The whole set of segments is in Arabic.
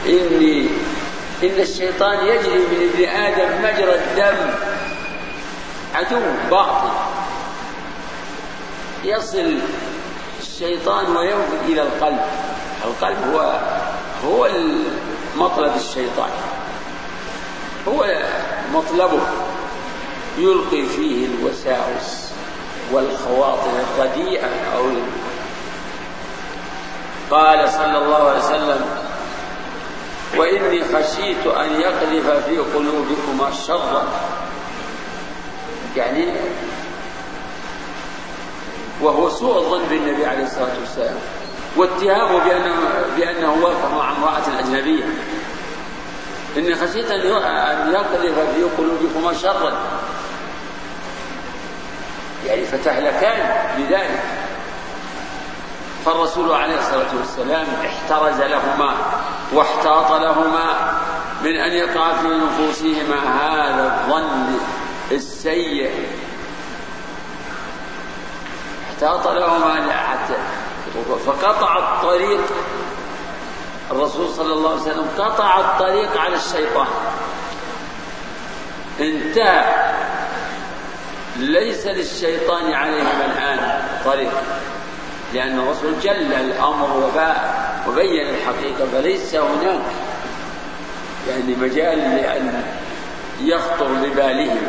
إن الشيطان يجري من ابن آدم مجرى الدم، عدو باطل يصل الشيطان ويوصل إلى القلب. القلب هو مطلب الشيطان، هو مطلبه، يلقي فيه الوساوس والخواطر الرديئة. قال صلى الله عليه وسلم: وإني خشيت أن يقذف في قلوبكما شرا، يعني وهو سوء الظن بالنبي عليه الصلاة والسلام، واتهامه بأنه وقع مع امرأة أجنبية. إني خشيت أن يقذف في قلوبكما شرا، يعني فتهلكان بذلك. فالرسول عليه الصلاة والسلام احترز لهما واحتاط لهما من أن يقع في نفوسهما هذا الظن السيء، احتاط لهما فقطع الطريق. الرسول صلى الله عليه وسلم قطع الطريق على الشيطان، انتهى، ليس للشيطان عليهما الآن طريق، لأن الرسول جل الأمر وبين الحقيقة، فليس هناك يعني مجال لأن يخطر ببالهم.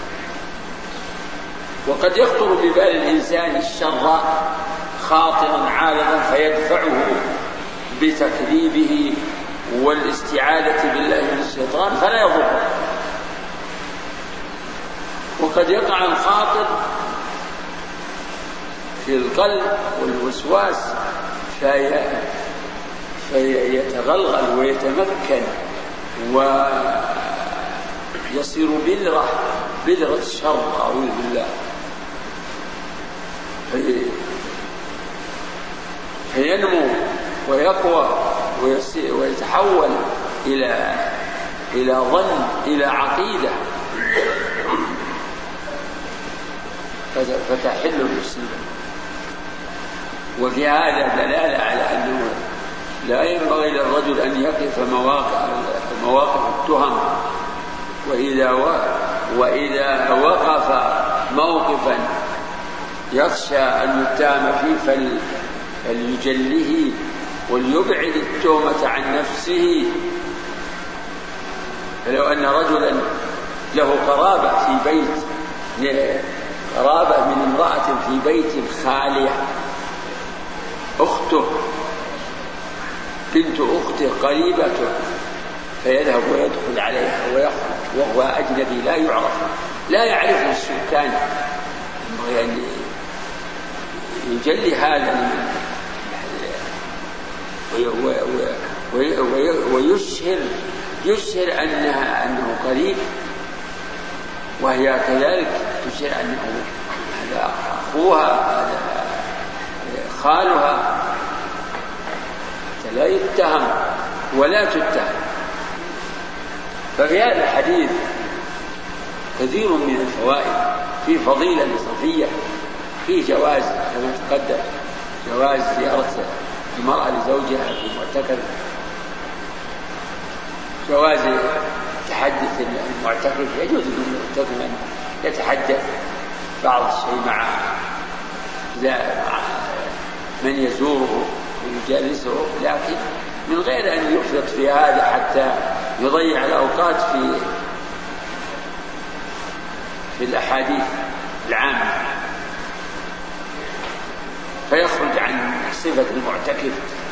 وقد يخطر ببال الإنسان الشر خاطرا عارضا فيدفعه بتكذيبه والاستعاذة بالله من الشيطان فلا يضر. وقد يقع الخاطر في القلب والوسواس فيتغلغل ويتمكن ويصير بذرة الشر، أعوذ بالله، فينمو ويقوى ويتحول إلى ظن، إلى عقيدة، فتحل المصيبة. وفي هذا دلالة على أنه لا ينبغي للرجل أن يقف مواقف التهم، وإذا وقف موقفا يخشى أن يتهم فيه فليجله وليبعد التهمة عن نفسه. فلو أن رجلا له قرابة في بيت، قرابة من امرأة في بيت خالية، أخته، بنت أخته قريبته، فيذهب ويدخل عليها ويخرج وهو أجنبي لا يعرف، لا يعرفه السكان، يعني يجلي هذا ويشهر أنه قريب، وهي كذلك تشهر أنه هذا أخوها، هذا خالها، لا يتهم ولا تتهم. ففي هذا الحديث كثير من الفوائد، في فضيلة لصفية، في جواز كما تقدم، جواز زيارة المرأة لزوجها في المعتكف، جواز تحدث المعتكف، يجوز للمعتكف أن يتحدث بعض الشيء مع من يزوره ويجالسه، لكن من غير أن يفرط في هذا حتى يضيع الأوقات في الأحاديث العامة، فيخرج عن صفة المعتكف.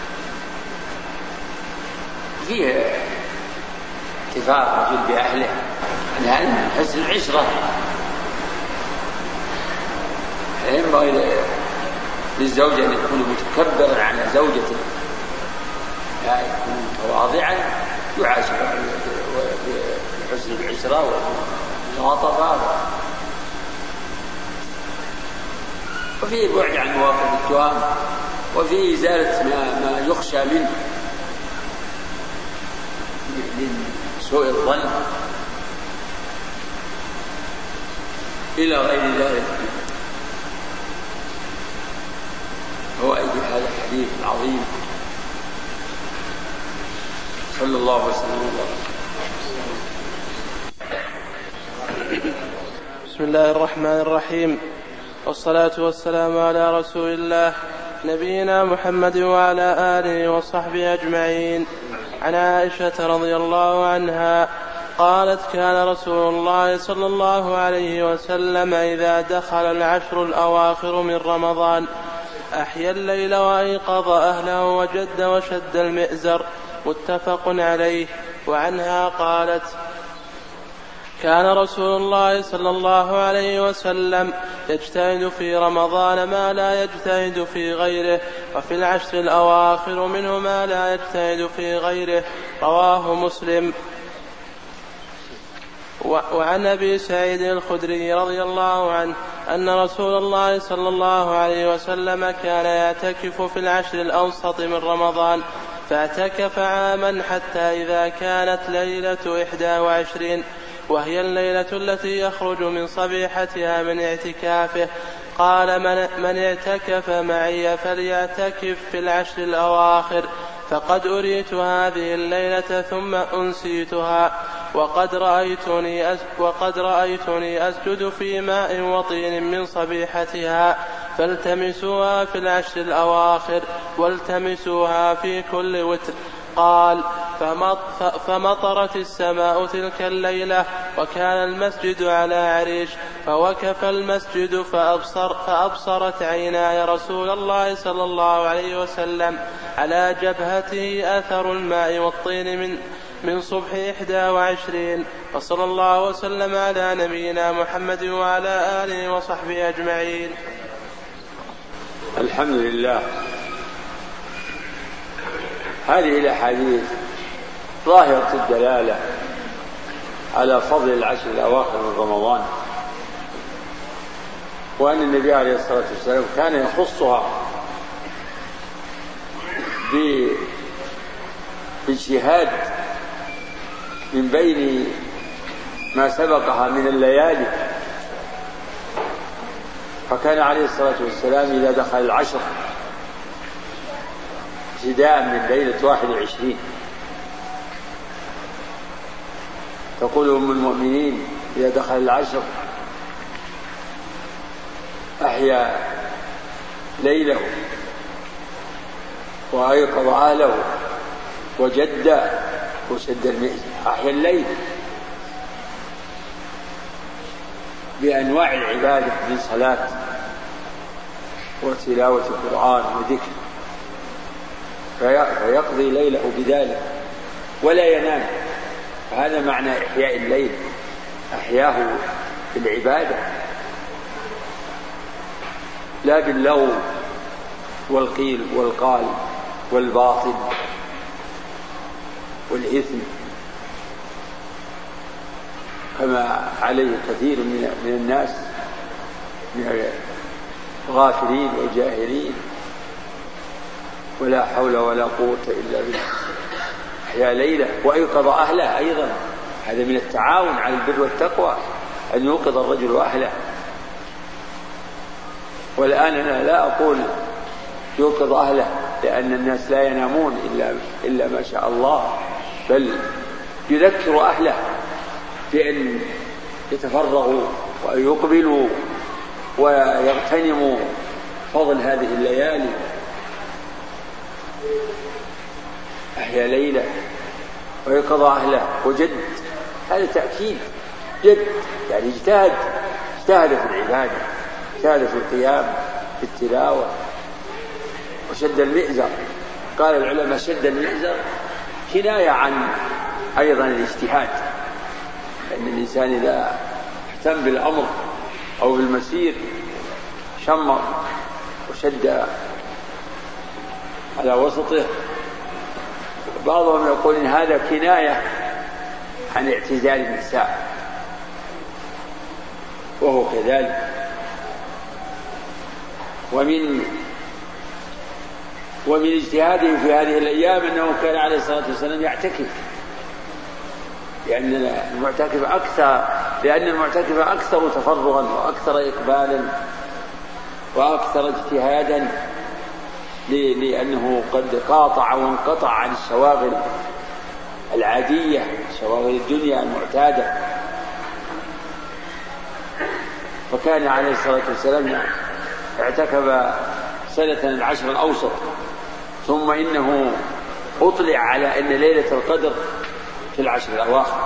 فيه اتفاق رجل بأهله، لأن حسن العشرة ينبغي للزوج أن يكون متكبرا على زوجته، لا يكون متواضعا، يعاشر بحسن العشرة والملاطفة. وفيه بعد عن مواقف التهم، وفيه إزالة ما يخشى منه من سوء الظن إلى غير ذلك. فوائد هذا الحديث العظيم صلى الله وسلم وبارك. بسم الله الرحمن الرحيم، والصلاة والسلام على رسول الله نبينا محمد وعلى آله وصحبه أجمعين. عن عائشة رضي الله عنها قالت: كان رسول الله صلى الله عليه وسلم إذا دخل العشر الأواخر من رمضان أحيا الليل وأيقظ أهله وجد وشد المئزر. متفق عليه. وعنها قالت: كان رسول الله صلى الله عليه وسلم يجتهد في رمضان ما لا يجتهد في غيره، وفي العشر الأواخر منه ما لا يجتهد في غيره. رواه مسلم. وعن أبي سعيد الخدري رضي الله عنه أن رسول الله صلى الله عليه وسلم كان يعتكف في العشر الأوسط من رمضان، فاعتكف عاما حتى إذا كانت ليلة 21 وهي الليلة التي يخرج من صبيحتها من اعتكافه قال: من اعتكف معي فليعتكف في العشر الأواخر، فقد أريت هذه الليلة ثم أنسيتها، وقد رأيتني أسجد في ماء وطين من صبيحتها، فالتمسوها في العشر الأواخر والتمسوها في كل وتر. قال: فمطرت السماء تلك الليلة وكان المسجد على عريش، فوقف المسجد فأبصرت عيناي رسول الله صلى الله عليه وسلم على جبهته أثر الماء والطين من صبح 21. وصلى الله وسلم على نبينا محمد وعلى آله وصحبه أجمعين. الحمد لله. هذه الأحاديث ظاهرة الدلالة على فضل العشر الأواخر من رمضان، وأن النبي عليه الصلاة والسلام كان يخصها باجتهاد من بين ما سبقها من الليالي. فكان عليه الصلاة والسلام إذا دخل العشر ابتداء من ليلة 21 تقول أم المؤمنين: إذا دخل العشر أحيا ليله وأيقظ أهله وجد وشد المئزر. أحيا الليل بأنواع العبادة من صلاة وتلاوة القرآن وذكر، فيقضي ليله بذلك ولا ينام. هذا معنى إحياء الليل، أحياه بالعبادة لا باللغو والقيل والقال والباطل والإثم كما عليه كثير من الناس من الغافلين والجاهلين. ولا حول ولا قوة إلا بالله. أحيا ليلة وأيقظ أهله أيضا، هذا من التعاون على البر والتقوى أن يوقظ الرجل أهله. والآن أنا لا أقول يوقظ أهله لأن الناس لا ينامون إلا ما شاء الله، بل يذكر أهله بأن يتفرغوا ويقبلوا ويغتنموا فضل هذه الليالي. أحيا ليلة ويقظ أهله وجد، هذا تأكيد. جد يعني اجتهد في العبادة، اجتهد في القيام في التلاوة. وشد المئزر، قال العلماء شد المئزر كناية عن أيضا الاجتهاد، لأن الإنسان إذا اهتم بالأمر أو بالمسير شمر وشد على وسطه. بعضهم يقول إن هذا كناية عن اعتزال النساء، وهو كذلك. ومن اجتهاده في هذه الأيام أنه كان عليه الصلاة والسلام يعتكف، لأن المعتكف أكثر تفرغا وأكثر إقبالا وأكثر اجتهادا، لأنه قد قاطع وانقطع عن الشواغل العادية، شواغل الدنيا المعتادة. فكان عليه الصلاة والسلام اعتكف سنة العشر الأوسط، ثم إنه أطلع على أن ليلة القدر في العشر الأواخر،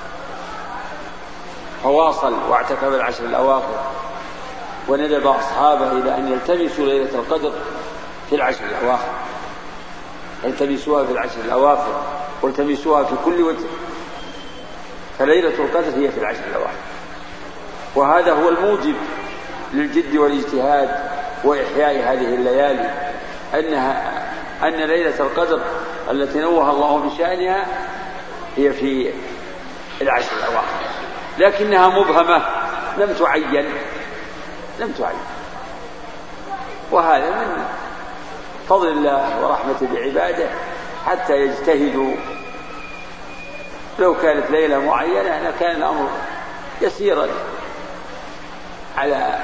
فواصل واعتكف العشر الأواخر، وندب أصحابه إلى أن يلتمسوا ليلة القدر في العشر الأواخر، التمسوها في العشر الأواخر والتمسوها في كل وتر، فليلة القدر هي في العشر الأواخر. وهذا هو الموجب للجد والاجتهاد وإحياء هذه الليالي، أن ليلة القدر التي نوه الله بشأنها هي في العشر الأواخر، لكنها مبهمة لم تعين. وهذا من فضل الله ورحمته بعباده حتى يجتهدوا. لو كانت ليلة معينة لكان الأمر يسيرا على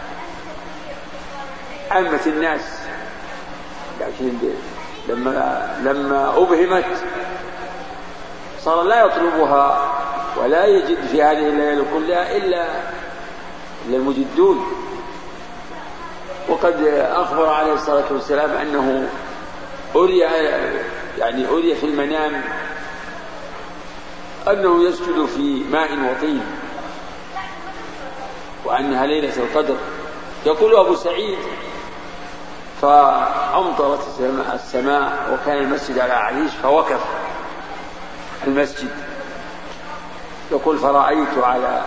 عامة الناس، لكن لما أبهمت صار لا يطلبها ولا يجد في هذه الليالي كلها إلا المجدون. وقد أخبر عليه الصلاة والسلام أنه أري في المنام أنه يسجد في ماء وطين، وأنها ليلة القدر. يقول أبو سعيد: فأمطرت السماء وكان المسجد على عريش فوقف المسجد. يقول: فرأيت على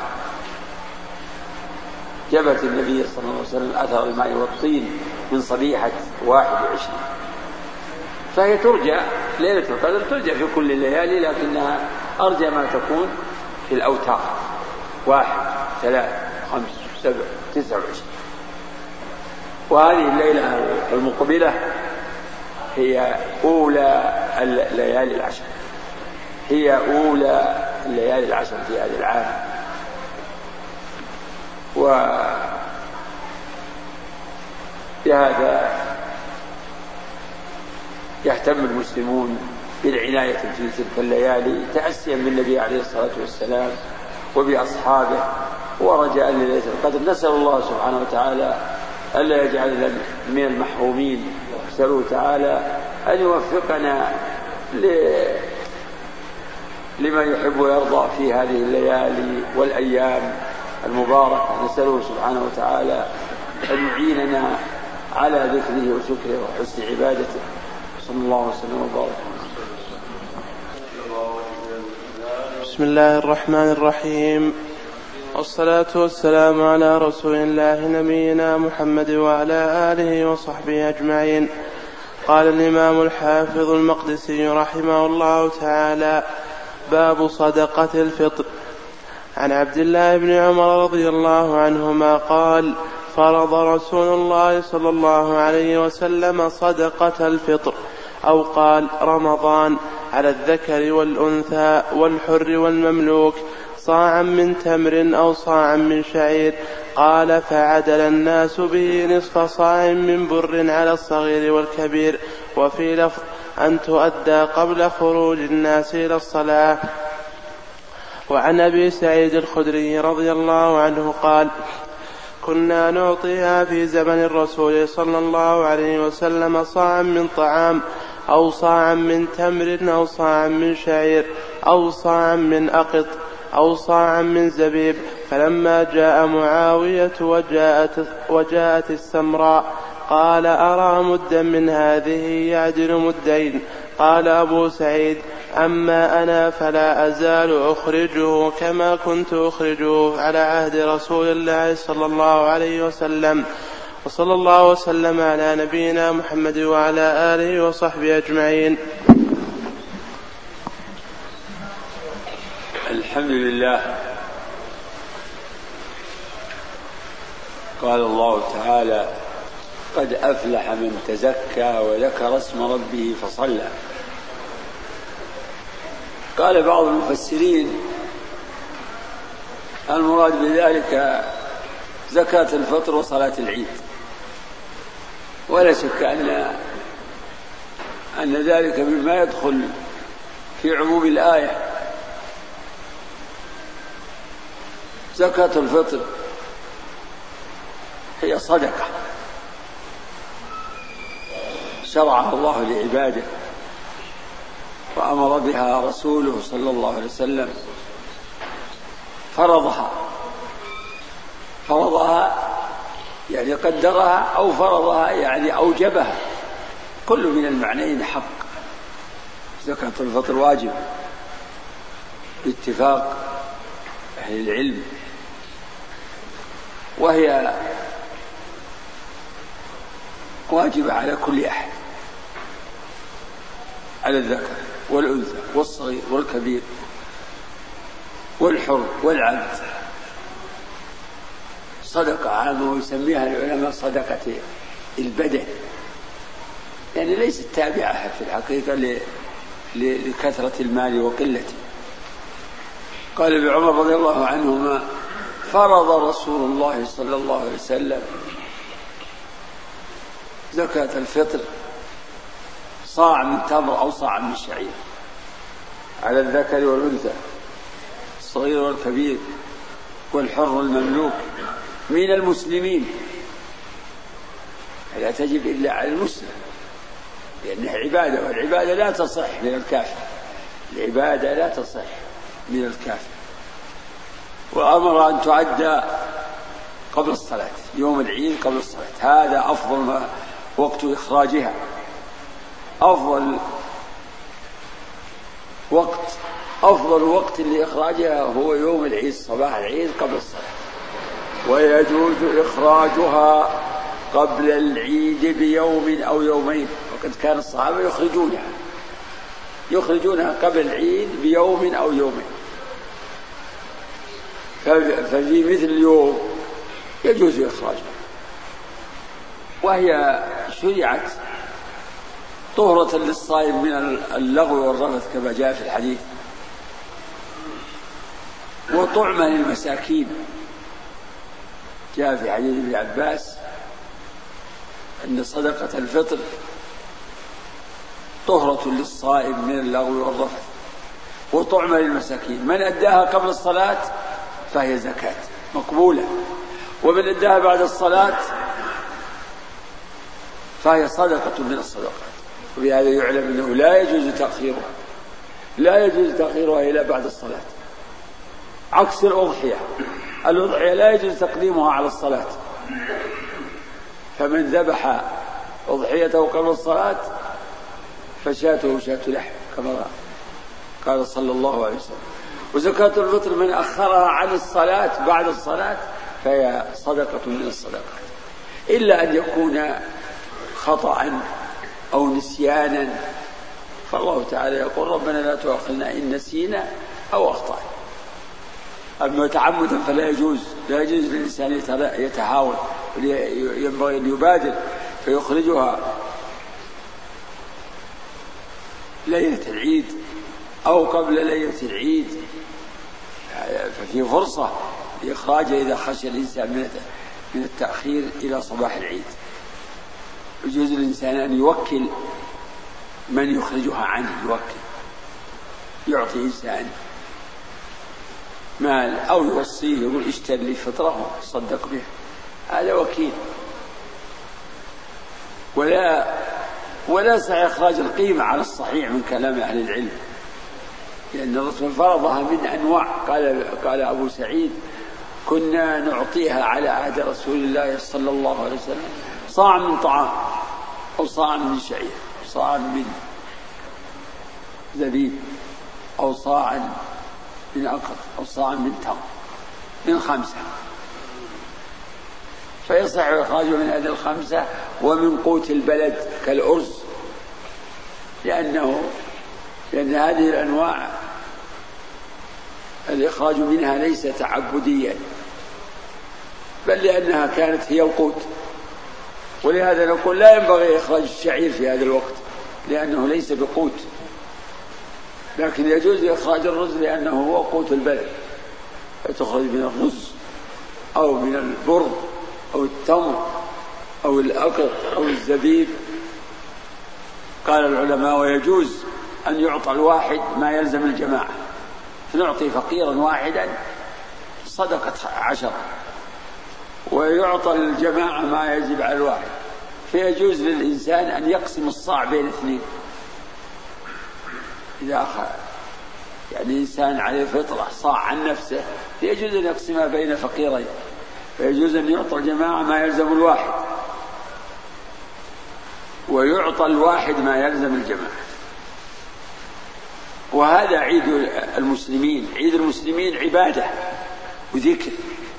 جبهة النبي صلى الله عليه وسلم أثر الماء والطين من صبيحة 21. فهي ترجى ليلة القدر، ترجى في كل الليالي، لكنها أرجى ما تكون في الأوتار 1 3 5 7 29. وهذه الليلة المقبلة هي أولى الليالي العشر، هي أولى الليالي العشر في هذا العام. وبهذا يهتم المسلمون بالعناية في تلك الليالي تأسيا بالنبي عليه الصلاة والسلام وبأصحابه ورجاء لليلة القدر. نسأل الله سبحانه وتعالى ألا يجعلنا من المحرومين، نسأله تعالى أن يوفقنا لما يحب ويرضى في هذه الليالي والأيام المباركة. نسأله سبحانه وتعالى أن يعيننا على ذكره وشكره وحسن عبادته. صلى الله وسلم وبارك. بسم الله الرحمن الرحيم، والصلاة والسلام على رسول الله نبينا محمد وعلى آله وصحبه أجمعين. قال الإمام الحافظ المقدسي رحمه الله تعالى: باب صدقة الفطر. عن عبد الله بن عمر رضي الله عنهما قال: فرض رسول الله صلى الله عليه وسلم صدقة الفطر، أو قال رمضان، على الذكر والأنثى والحر والمملوك، صاعا من تمر أو صاعا من شعير. قال: فعدل الناس به نصف صاع من بر على الصغير والكبير. وفي لفظ: أن تؤدى قبل خروج الناس إلى الصلاة. وعن أبي سعيد الخدري رضي الله عنه قال: كنا نعطيها في زمن الرسول صلى الله عليه وسلم صاعا من طعام، أو صاعا من تمر، أو صاعا من شعير، أو صاعا من أقط، أو صاعا من زبيب. فلما جاء معاوية وجاءت السمراء قال: أرى مدا من هذه يعدل مدين. قال أبو سعيد: أما أنا فلا أزال أخرجه كما كنت أخرجه على عهد رسول الله صلى الله عليه وسلم. وصلى الله وسلم على نبينا محمد وعلى آله وصحبه أجمعين. الحمد لله. قال الله تعالى: قد أفلح من تزكى وذكر اسم ربه فصلى. قال بعض المفسرين: المراد بذلك زكاة الفطر وصلاة العيد. ولا شك أن ذلك مما يدخل في عموم الآية. زكاة الفطر هي صدقة شرعها الله لعباده وأمر بها رسوله صلى الله عليه وسلم، فرضها يعني قدرها، أو فرضها يعني أوجبها، كل من المعنيين حق. زكاة الفطر واجب باتفاق أهل العلم، وهي واجبة على كل أحد، على الذكر والأنثى والصغير والكبير والحر والعبد. صدقة عامة ويسميها العلماء صدقة البدن، يعني ليست تابعة في الحقيقة لكثرة المال وقلته. قال ابن عمر رضي الله عنهما: فرض رسول الله صلى الله عليه وسلم زكاة الفطر صاع من تمر أو صاع من شعير على الذكر والأنثى، الصغير والكبير والحر المملوك من المسلمين، لا تجب إلا على المسلم، لأنها عبادة، والعبادة لا تصح من الكافر، العبادة لا تصح من الكافر. وأمر أن تعدى قبل الصلاة، يوم العيد قبل الصلاة، هذا أفضل وقت إخراجها، أفضل وقت لإخراجها هو يوم العيد، صباح العيد قبل الصلاة. ويجوز إخراجها قبل العيد بيوم أو يومين، وقد كان الصحابة يخرجونها قبل العيد بيوم أو يومين، ففي مثل اليوم يجوز إخراجها. وهي شرعت طهرة للصائم من اللغو والرفث كما جاء في الحديث، وطعما للمساكين، جاء في حديث ابن عباس أن صدقة الفطر طهرة للصائم من اللغو والرفث وطعما للمساكين. من أداها قبل الصلاة فهي زكاة مقبولة، ومن أداها بعد الصلاة فهي صدقة من الصدقات. وبهذا يعلم أنه لا يجوز تأخيرها إلى بعد الصلاة، عكس الأضحية لا يجوز تقديمها على الصلاة، فمن ذبح أضحيته قبل الصلاة فشاته شاة لحم كما قال صلى الله عليه وسلم. وزكاة الفطر من أخرها عن الصلاة بعد الصلاة فهي صدقة من الصدقات، إلا أن يكون خطأ أو نسيانا، فالله تعالى يقول: ربنا لا تؤاخذنا إن نسينا أو أخطأنا. أما تعمدا فلا يجوز للإنسان يتهاون، ينبغي أن يبادر فيخرجها ليلة العيد أو قبل ليلة العيد، ففي فرصة لإخراجها إذا خشي الإنسان من التأخير إلى صباح العيد. يجوز للإنسان أن يوكل من يخرجها عنه، يعطي إنسان مال أو يوصيه يقول: اشتري لي فطره صدق به، هذا وكيل. ولا سيخرج القيمة على الصحيح من كلام أهل العلم، لأن الرسول فرضها من أنواع. قال أبو سعيد: كنا نعطيها على عهد رسول الله صلى الله عليه وسلم صاع من طعام أو صاع من شعير، صاع من زبيب، أو صاع من أقط، أو صاع من تمر، من 5، فيصح إخراجه من هذه 5 ومن قوت البلد كالأرز، لأن هذه الأنواع الإخراج منها ليس تعبديا، بل لأنها كانت هي القوت. ولهذا نقول لا ينبغي إخراج الشعير في هذا الوقت لأنه ليس بقوت، لكن يجوز إخراج الرز لأنه هو قوت البلد، فتخرج من الرز أو من البر أو التمر أو الأقط أو الزبيب. قال العلماء: ويجوز أن يعطى الواحد ما يلزم الجماعة، فنعطي فقيرا واحدا صدقة 10، ويعطى الجماعة ما يجب على الواحد، فيجوز للإنسان أن يقسم الصاع بين 2. إذا أخذ يعني إنسان عليه فطرة صاع عن نفسه فيجوز أن يقسمها بين فقيرين، فيجوز أن يعطى الجماعة ما يلزم الواحد، ويعطى الواحد ما يلزم الجماعة. وهذا عيد المسلمين. عيد المسلمين عبادة وذكر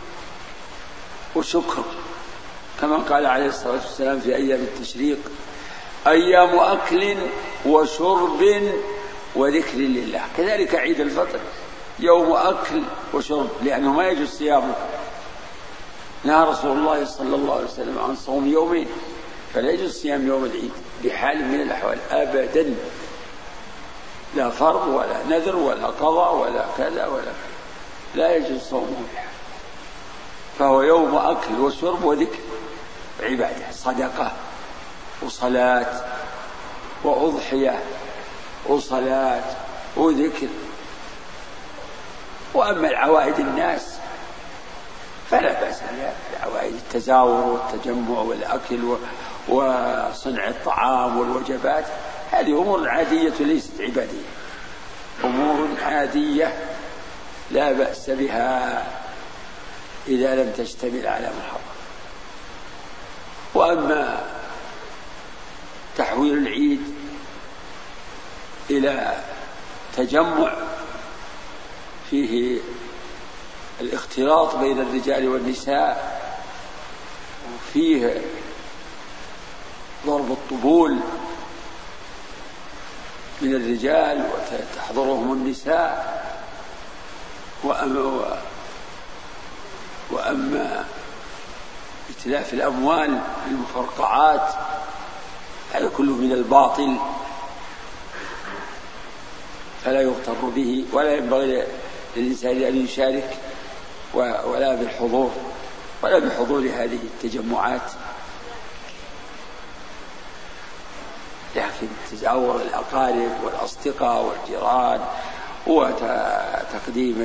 وشكر، كما قال عليه الصلاة والسلام في أيام التشريق: أيام أكل وشرب وذكر لله. كذلك عيد الفطر يوم أكل وشرب، لأنه ما يجوز صيامه. نهى رسول الله صلى الله عليه وسلم عن صوم يومين، فلا يجوز صيام يوم العيد بحال من الأحوال أبدا، لا فرض ولا نذر ولا قضاء ولا كذا ولا كذا، لا يجوز صومه بحال. فهو يوم أكل وشرب وذكر، عبادة، صدقة وصلاة وأضحية وصلاة وذكر. وأما العوائد الناس فلا بأس بها، العوائد التزاور والتجمع والأكل وصنع الطعام والوجبات، هذه أمور عادية ليست عبادية، أمور عادية لا بأس بها إذا لم تشتمل على محرم. وأما تحويل العيد إلى تجمع فيه الاختلاط بين الرجال والنساء، وفيه ضرب الطبول من الرجال وتحضرهم النساء، وأما إتلاف الأموال بالمفرقعات، هذا كله من الباطل، فلا يغتر به، ولا ينبغي للإنسان أن يشارك ولا بحضور هذه التجمعات. لكن تزاور الأقارب والأصدقاء والجيران وتقديم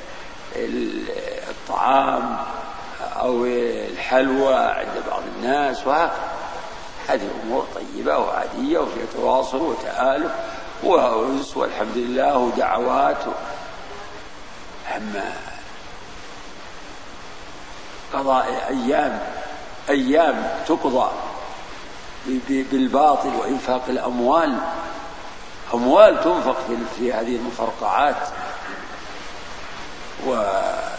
الطعام أو الحلوى عند بعض الناس، وهكذا، هذه أمور طيبة وعادية وفيها تواصل وتآلف وأنس والحمد لله ودعوات. أما قضاء أيام تقضى بالباطل وإنفاق الأموال، أموال تنفق في هذه المفرقعات، وعلى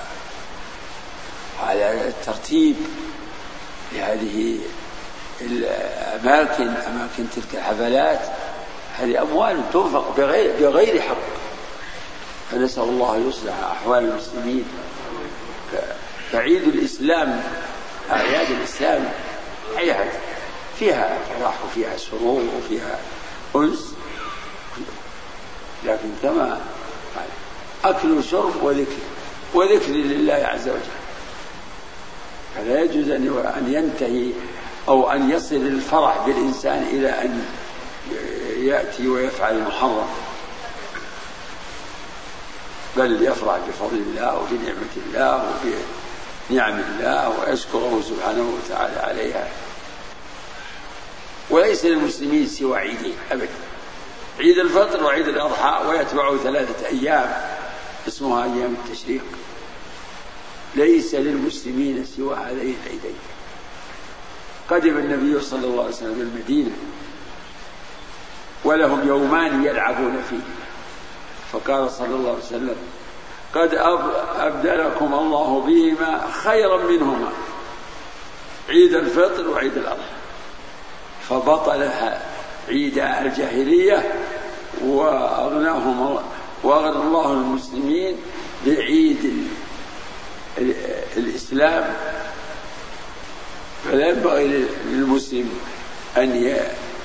الترتيب لهذه الأماكن، أماكن تلك الحفلات، هذه أموال تنفق بغير حق. فنسأل الله يصلح أحوال المسلمين. فعيد الإسلام، أعياد الإسلام أعياد فيها فرح وفيها سرور وفيها أنس، لكن كما أكل وشرب وذكر لله عز وجل، فلا يجوز أن ينتهي أو أن يصل الفرح بالإنسان إلى أن يأتي ويفعل المحرم، بل يفرح بفضل الله وبنعمة الله وبنعم الله ويشكره سبحانه وتعالى عليها. وليس للمسلمين سوى عيدين أبدا، عيد الفطر وعيد الأضحى، ويتبعه 3 أيام اسمها أيام التشريق. ليس للمسلمين سوى هذين العيدين. قدم النبي صلى الله عليه وسلم المدينة ولهم يومان يلعبون فيه، فقال صلى الله عليه وسلم: قد أبدلكم الله بهما خيرا منهما، عيد الفطر وعيد الأضحى. فبطلها عيد الجاهلية وأغنى الله المسلمين بعيد الإسلام. فلا ينبغي للمسلم أن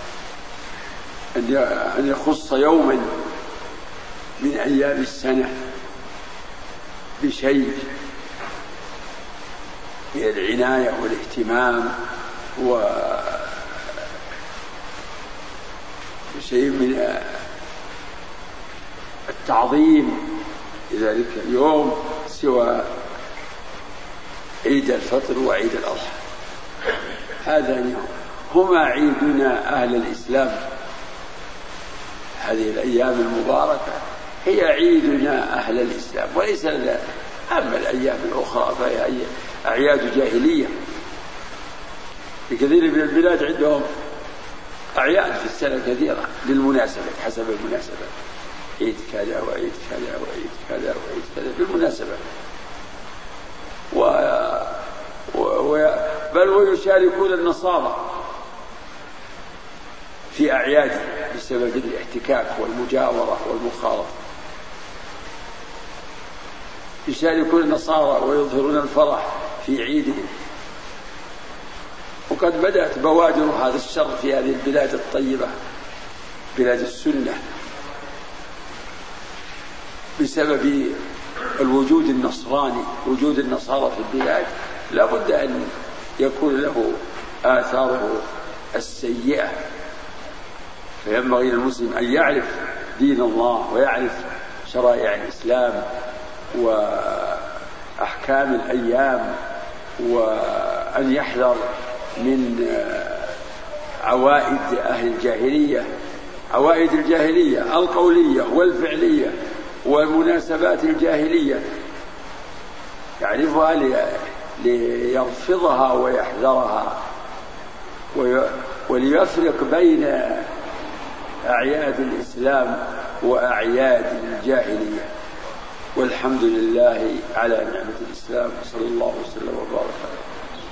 يخص يوما من أيام السنة بشيء من العناية والاهتمام وشيء من تعظيم لذلك اليوم سوى عيد الفطر وعيد الأضحى، هذان هما عيدنا أهل الإسلام. هذه الأيام المباركة هي عيدنا أهل الإسلام وليس لنا. أما الأيام الأخرى فهي أعياد جاهلية. في كثير من البلاد عندهم أعياد في السنة كثيرة بالمناسبة، حسب المناسبة، عيد كذا وعيد كذا وعيد كذا وعيد كذا بالمناسبة، بل ويشاركون النصارى في أعياده بسبب الاحتكاك والمجاورة والمخالطة. يشاركون النصارى ويظهرون الفرح في عيدهم. وقد بدأت بوادر هذا الشر في هذه البلاد الطيبة، بلاد السنة، بسبب الوجود النصراني. وجود النصارى في البلاد لا بد أن يكون له آثاره السيئة، فينبغي للمسلم أن يعرف دين الله ويعرف شرائع الإسلام وأحكام الأيام، وأن يحذر من عوائد أهل الجاهلية، عوائد الجاهلية القولية والفعلية والمناسبات الجاهلية، يعرفها ليرفضها ويحذرها وليفرق بين أعياد الإسلام وأعياد الجاهلية. والحمد لله على نعمة الإسلام، صلى الله وسلم وبارك عليه.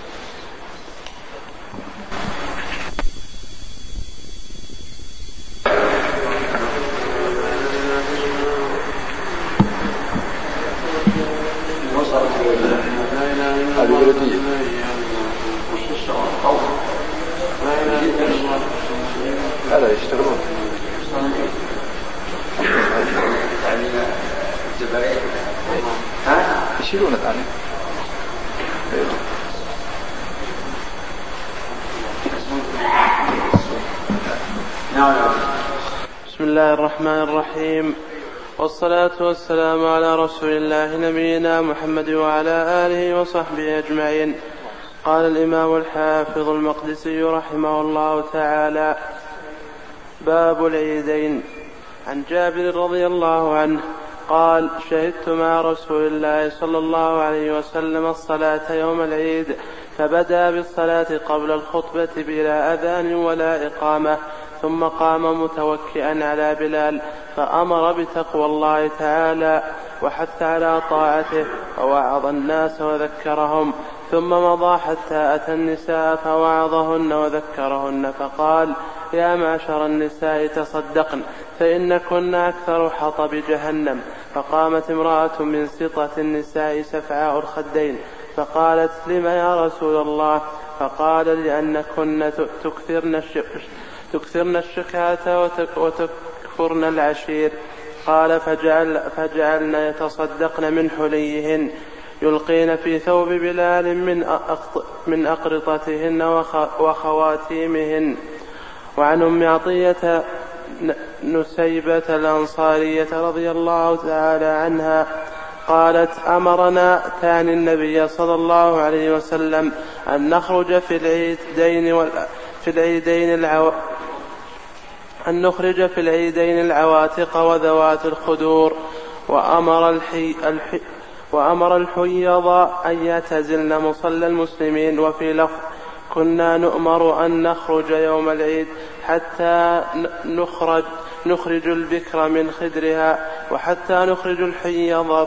هذا يشتغلون يشيلون الآن. بسم الله الرحمن الرحيم، والصلاة والسلام على رسول الله نبينا محمد وعلى آله وصحبه أجمعين. قال الإمام الحافظ المقدسي رحمه الله تعالى: باب العيدين. عن جابر رضي الله عنه قال: شهدت مع رسول الله صلى الله عليه وسلم الصلاة يوم العيد، فبدأ بالصلاة قبل الخطبة بلا أذان ولا إقامة، ثم قام متوكئا على بلال فأمر بتقوى الله تعالى وحث على طاعته ووعظ الناس وذكرهم، ثم مضى حتى أتى النساء فوعظهن وذكرهن فقال: يا معشر النساء تصدقن فإن كنا أكثر حطب جهنم. فقامت امرأة من سطة النساء سفعاء الخدين فقالت: لم يا رسول الله؟ فقال: لأن كنا تكثرن الشكاة وتكفرن العشير. قال: فجعلن يتصدقن من حليهن يلقين في ثوب بلال من أقرطتهن وخواتيمهن. وعن أم عطية نسيبة الأنصارية رضي الله تعالى عنها قالت: أمرنا تاني النبي صلى الله عليه وسلم أن نخرج في العيدين العواتق وذوات الخدور. وأمر الحيض أن يعتزلن مصلى المسلمين. وفي لفظ: كنا نؤمر أن نخرج يوم العيد حتى نخرج البكر من خدرها وحتى نخرج الحيض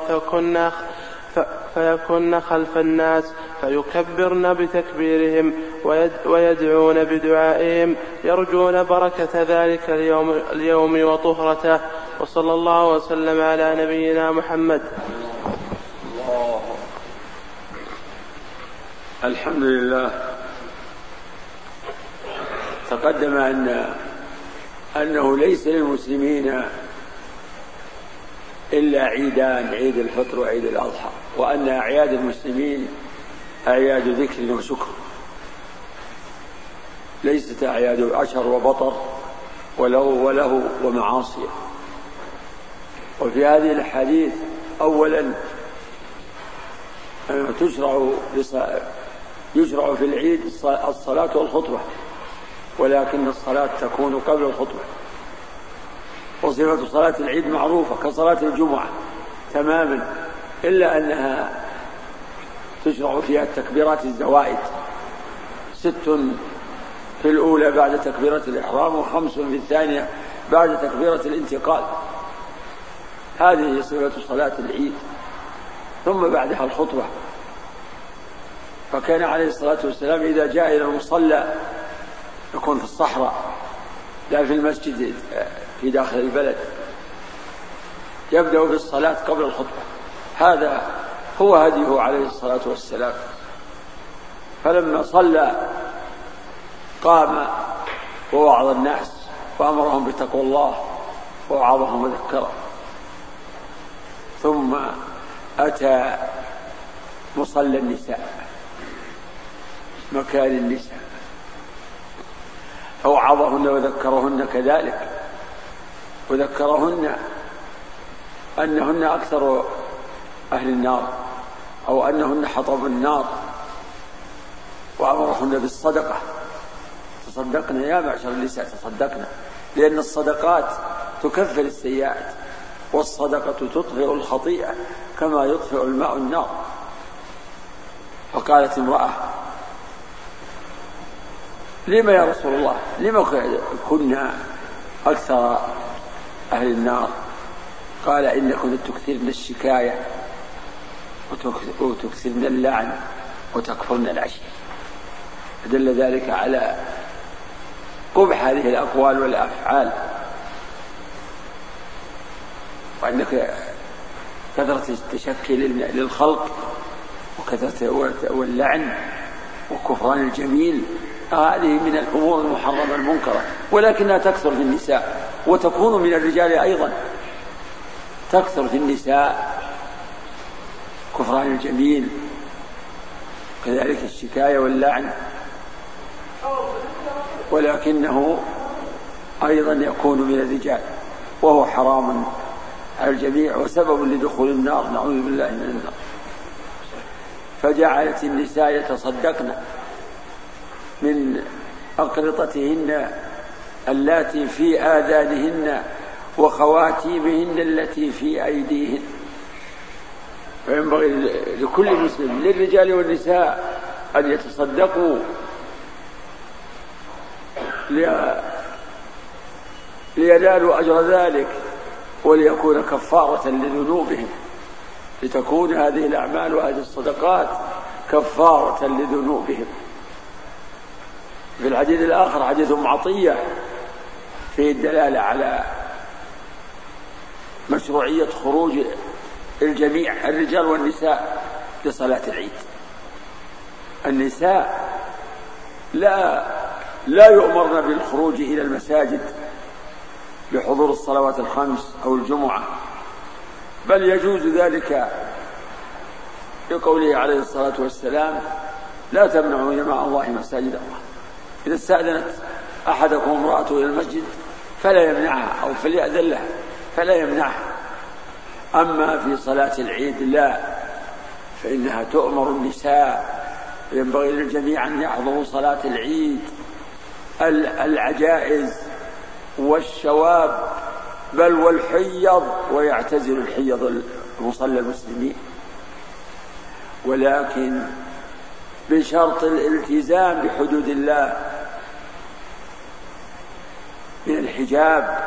فيكن خلف الناس فيكبرن بتكبيرهم ويدعون بدعائهم يرجون بركة ذلك اليوم وطهرته. وصلى الله وسلم على نبينا محمد. الحمد لله. تقدم أنه ليس للمسلمين إلا عيدان، عيد الفطر وعيد الأضحى، وأن أعياد المسلمين أعياد ذكر وشكر، ليست أعياد عشر وبطر وله ومعاصي. وفي هذه الحديث أولا يشرع في العيد الصلاة والخطبة، ولكن الصلاة تكون قبل الخطبة. وصفة صلاة العيد معروفة كصلاة الجمعة تماما، إلا أنها تشرع فيها التكبيرات الزوائد 6 في الأولى بعد تكبيرة الإحرام، و5 في الثانية بعد تكبيرة الانتقال. هذه صفة صلاة العيد. ثم بعدها الخطبة، فكان عليه الصلاة والسلام إذا جاء إلى المصلى يكون في الصحراء لا في المسجد في داخل البلد، يبدأ بالصلاة قبل الخطبة. هذا هو هديه عليه الصلاة والسلام. فلما صلى قام ووعظ الناس وأمرهم بتقوى الله ووعظهم وذكرهم، ثم أتى مصلى النساء مكان النساء فوعظهن وذكرهن كذلك، وذكرهن أنهن أكثر أهل النار أو أنهن حطب النار، وأمرهن بالصدقة. تصدقن يا معشر النساء، تصدقن، لأن الصدقات تكفر السيئات، والصدقة تطفئ الخطيئة كما يطفئ الماء النار. فقالت امرأة: لما يا رسول الله، لما كنا أكثر أهل النار؟ قال: إنكن تكثرن الشكاية وتكثرن اللعن وتكفرن العشير. فدل ذلك على قبح هذه الأقوال والأفعال، وأنك كثرة التشكي للخلق وكثرة واللعن وكفران الجميل، هذه من الأمور المحرمة المنكرة، ولكنها تكثر في النساء وتكون من الرجال أيضا. تكثر في النساء كفران الجميل، كذلك الشكاية واللعن، ولكنه أيضا يكون من الرجال، وهو حرام على الجميع وسبب لدخول النار، نعوذ بالله من النار. فجعلت النساء يتصدقن من أقرطتهن اللاتي في آذانهن وخواتيمهن التي في أيديهن. فينبغي لكل مسلم للرجال والنساء أن يتصدقوا لينالوا أجر ذلك وليكون كفارة لذنوبهم، لتكون هذه الأعمال وهذه الصدقات كفارة لذنوبهم. في الحديث الآخر حديث عطية فيه الدلالة على مشروعية خروج الجميع الرجال والنساء لصلاة العيد. النساء لا يؤمرن بالخروج إلى المساجد لحضور الصلوات الخمس أو الجمعة، بل يجوز ذلك بقوله عليه الصلاة والسلام: لا تمنعوا إماء الله مساجد الله. إذا استأذنت أحدكم امرأته إلى المسجد فلا يمنعها، أو فليأذن لها فلا يمنعها. أما في صلاة العيد لا، فإنها تؤمر النساء. ينبغي للجميع أن يحضروا صلاة العيد، العجائز والشواب بل والحيض، ويعتزل الحيض مصلى المسلمين، ولكن بشرط الالتزام بحدود الله من الحجاب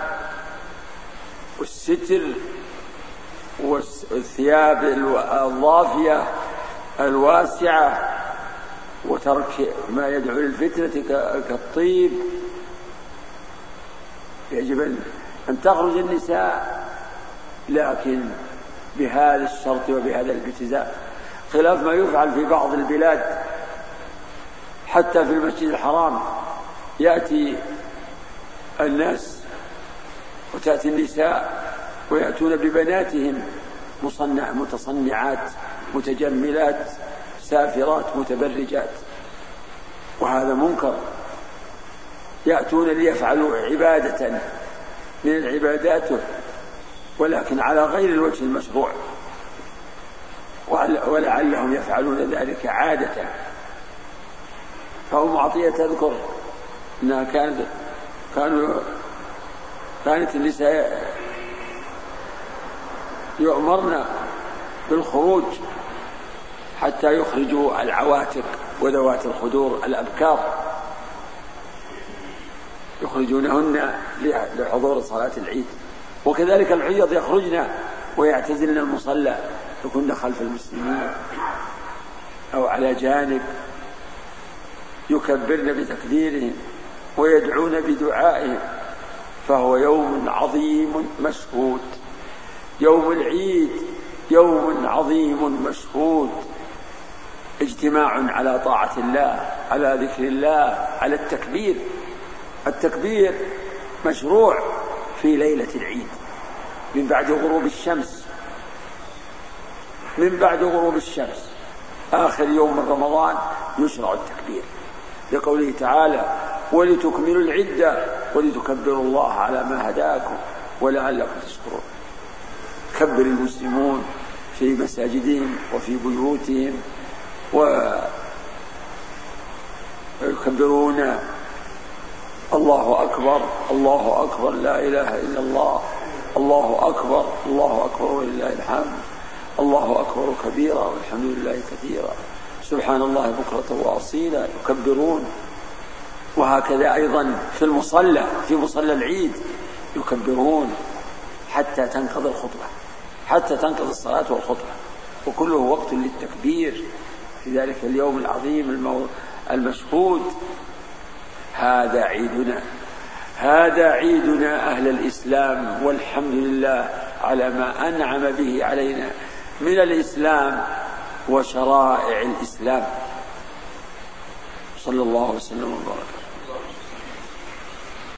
والستر والثياب الضافية الواسعة، وترك ما يدعو للفتنة كالطيب. يجب أن تخرج النساء، لكن بهذا الشرط وبهذا الالتزام، خلاف ما يفعل في بعض البلاد. حتى في المسجد الحرام يأتي الناس وتأتي النساء ويأتون ببناتهم متصنعات متجملات سافرات متبرجات، وهذا منكر. يأتون ليفعلوا عبادة من العبادات ولكن على غير الوجه المشروع، ولعلهم يفعلون ذلك عادة. فأم عطية تذكر أنها كانت النساء يؤمرن بالخروج حتى يخرجوا العواتق وذوات الخدور الأبكار، يخرجونهن لحضور صلاة العيد. وكذلك العياض يخرجن ويعتزلن المصلى، يكون خلف المسلمين أو على جانب، يكبرن بتكبيرهم ويدعون بدعائهم. فهو يوم عظيم مشهود، يوم العيد يوم عظيم مشهود، اجتماع على طاعة الله، على ذكر الله، على التكبير. التكبير مشروع في ليلة العيد من بعد غروب الشمس، من بعد غروب الشمس آخر يوم من رمضان يشرع التكبير، لقوله تعالى: ولتكملوا العدة ولتكبروا الله على ما هداكم ولعلكم تشكرون. كبر المسلمون في مساجدهم وفي بيوتهم ويكبرون: الله أكبر الله أكبر لا إله إلا الله، الله أكبر الله أكبر ولله الحمد، الله أكبر كبيرا والحمد لله كثيرا، سبحان الله بكرة وأصيلا، يكبرون. وهكذا أيضا في المصلى، في مصلى العيد يكبرون حتى تنقضي الخطبة، حتى تنقضي الصلاة والخطبة، وكله وقت للتكبير في ذلك اليوم العظيم المشهود. هذا عيدنا، هذا عيدنا أهل الإسلام، والحمد لله على ما أنعم به علينا من الإسلام وشرائع الإسلام. صلى الله وسلم وبارك.